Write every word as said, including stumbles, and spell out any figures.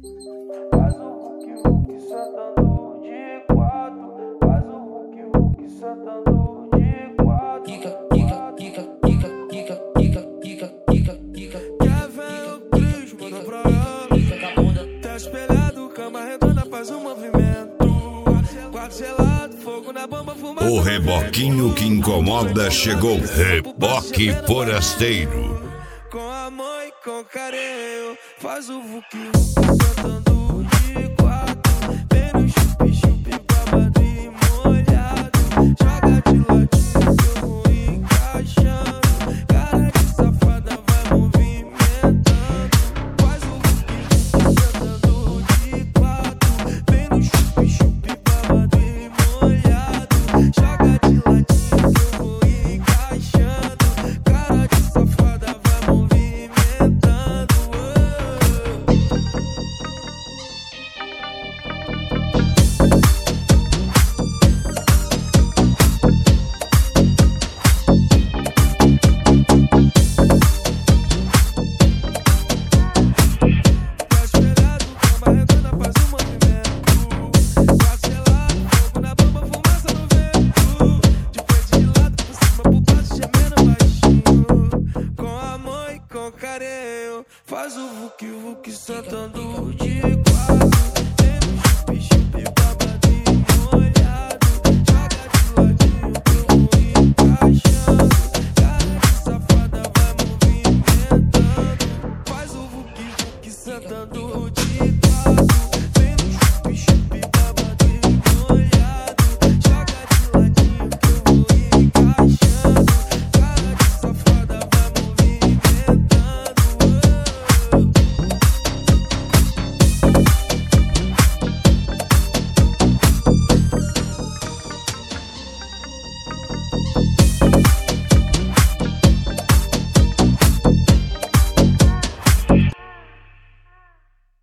Faz o Hulk Hulk sentando de quatro. Faz o Hulk Hulk sentando de quatro. Quica, quica, quica, quica, quica, quica, quica, quica, quica. Quer ver o Cris, manda pra ela. Tá espelhado, cama redonda, faz um movimento. Quarto gelado, fogo na bomba, fumaça. O reboquinho que incomoda chegou. Reboque forasteiro. Com amor e com carinho, faz o Hulk Hulk sentando de quatro. Vem no chupi-chupi, babado e molhado. Joga de ladinho que eu vou encaixando. Cara de safada vai movimentando. Faz o Hulk Hulk sentando de quatro. Vem no chupi-chupi, babado e molhado. Joga de ladinho que eu vou encaixando. Cara de safada vai movimentando. Faz o Hulk Hulk sentando de quatro. Vem no chupi-chupi, babado e molhado. Joga de ladinho que eu vou encaixando. Cara de safada vai movimentando. Faz o Hulk Hulk sentando de quatro.